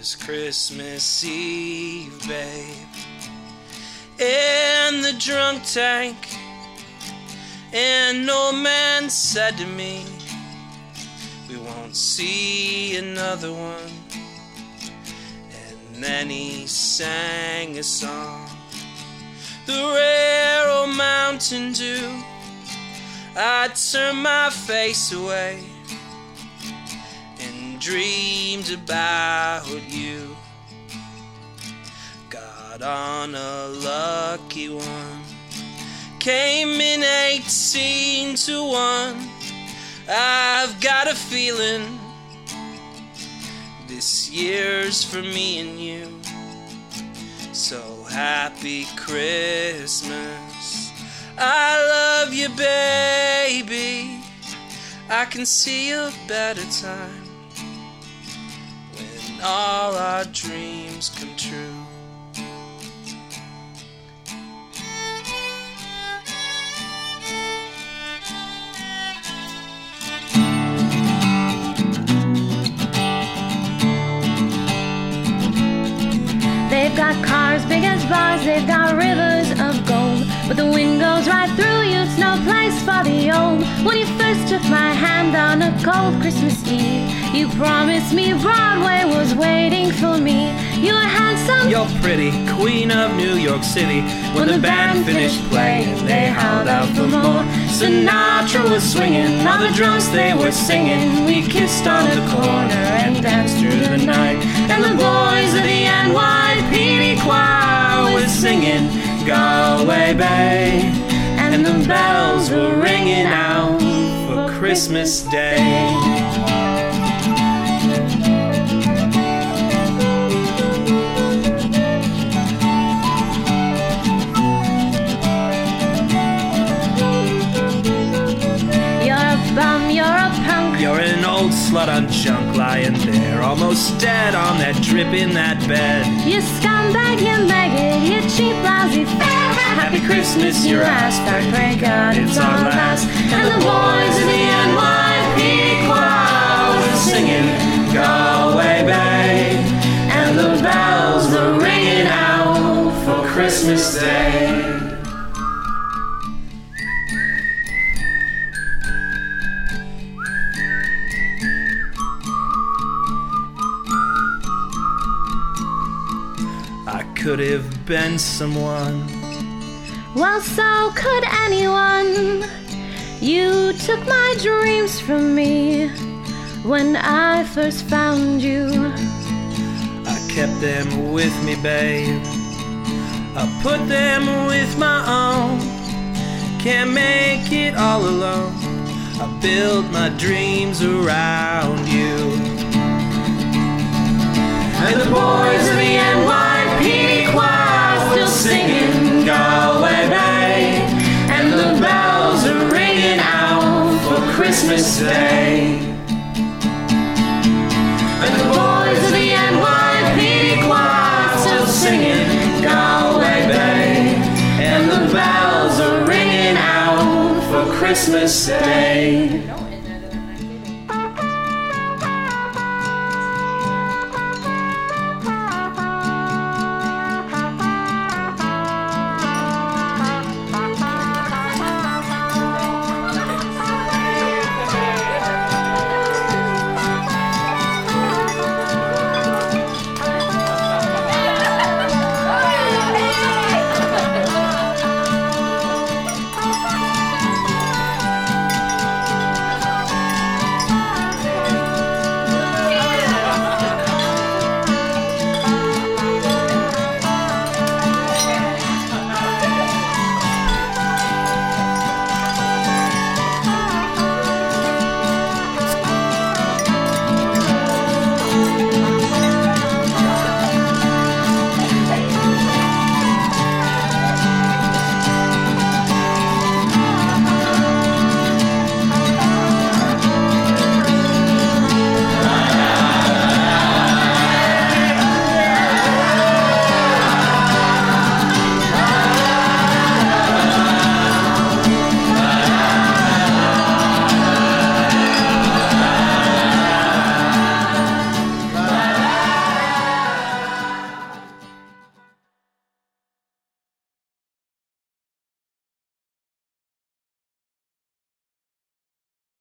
'twas Christmas Eve, babe, in the drunk tank. And old man said to me, we won't see another one. And then he sang a song, the rare old Mountain Dew. I turned my face away and dreamed about you. Got on a lucky one, came in 18 to 1. I've got a feeling this year's for me and you. So happy Christmas, I love you, baby. I can see a better time when all our dreams come true. They've got cars big as bars, they've got rivers of gold, but the wind goes right through you, it's no place for the old. When you first took my hand on a cold Christmas Eve, you promised me Broadway was waiting for me. You were handsome, you're pretty, queen of New York City. When the band finished playing, they howled out for more. Sinatra was swinging, all the drums they were singing. We kissed on the corner and danced through the night. And the boys of the NYPD choir was singing Galway Bay, and the bells were ringing out for Christmas Day. You're an old slut on junk, lying there, almost dead on that drip in that bed. You scumbag, you maggot, you cheap, lousy fat. Happy Christmas, your ass back, pray God it's our last. And the boys in the NYPD choir were singing Galway Bay, and the bells were ringing out for Christmas Day. I could have been someone, well, so could anyone. You took my dreams from me when I first found you. I kept them with me, babe, I put them with my own. Can't make it all alone, I built my dreams around you. And the boys of the NYPD choir still singing Galway Bay, and the bells are ringing out for Christmas Day. And the boys of the NYPD choir still singing Galway Bay, and the bells are ringing out for Christmas Day.